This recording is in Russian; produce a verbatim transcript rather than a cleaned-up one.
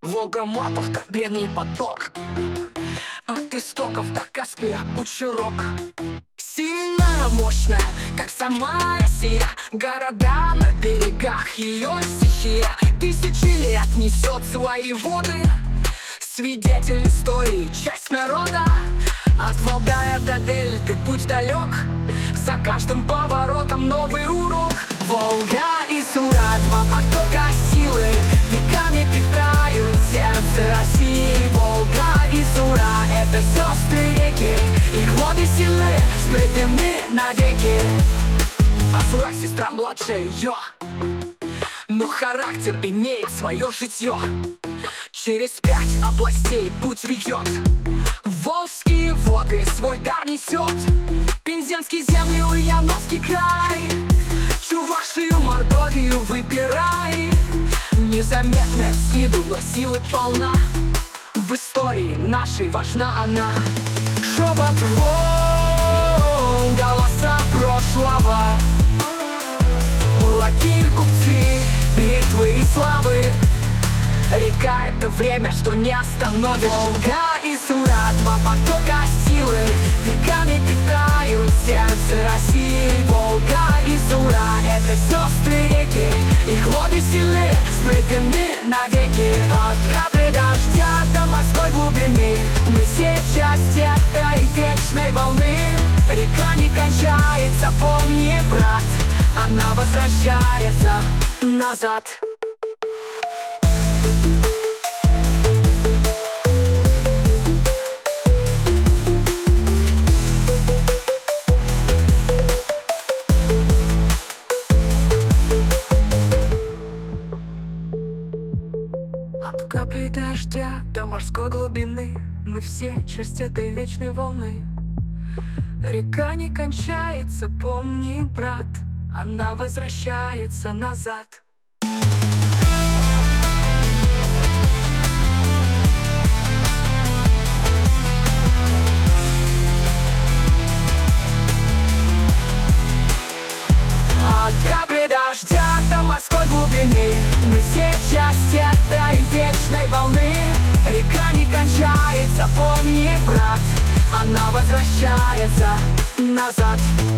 Волга-Матовка, древний поток, от истоков до Каспия путь широк. Сильная, мощная, как сама Россия, города на берегах, ее стихия тысячи лет несет свои воды. Свидетель истории, часть народа. От Валдая до Дельты путь далек, за каждым поворотом новый урок. Волга и Сура, два потока силы, веками питают сердце России. Волга и Сура — это сестры реки, их воды сильны, сплетены навеки. А Сура — сестра младшая ее, но характер имеет свое житье. Через пять областей путь ведет, Волжские воды свой дар несет. Пензенский земли, Ульяновский край, Чувашию, Мордовию выбирай. Незаметная с виду, но силы полна, в истории нашей важна она. Шепот волн, голоса прошлого, кулаки, купцы, битвы и славы. Река — это время, что не остановишь. Волга и Сура, два потока силы, веками питают сердце России. Волга и Сура — это сестры реки, их воды сильны, сплетены навеки. От капли дождя до морской глубины мы все часть этой вечной волны. Река не кончается, помни, брат, она возвращается назад. От капли дождя до морской глубины мы все часть этой вечной волны. Река не кончается, помни, брат, она возвращается назад. От капли дождя до морской глубины мы все часть этой вечной волны. Река не кончается, помни, брат, она возвращается назад.